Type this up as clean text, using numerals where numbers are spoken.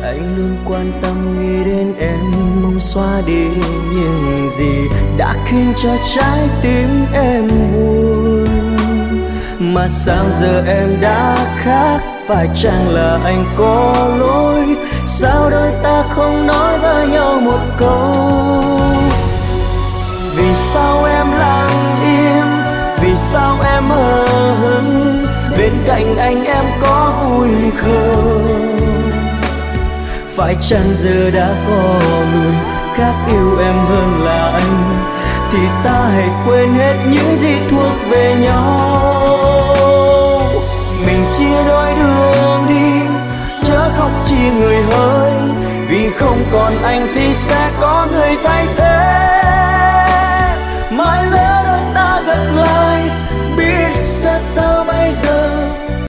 Anh luôn quan tâm nghĩ đến em, mong xóa đi những gì đã khiến cho trái tim em buồn. Mà sao giờ em đã khác, phải chăng là anh có lỗi? Sao đôi ta không nói với nhau một câu? Vì sao em lặng im, vì sao em hờ hững? Bên cạnh anh em có vui không? Phải chăng giờ đã có người khác yêu em hơn là anh? Thì ta hãy quên hết những gì thuộc về nhau. Mình chia đôi đường đi, chớ khóc chia người hơi. Vì không còn anh thì sẽ có người thay thế. Mai lỡ đôi ta gặp lại, biết sẽ sao.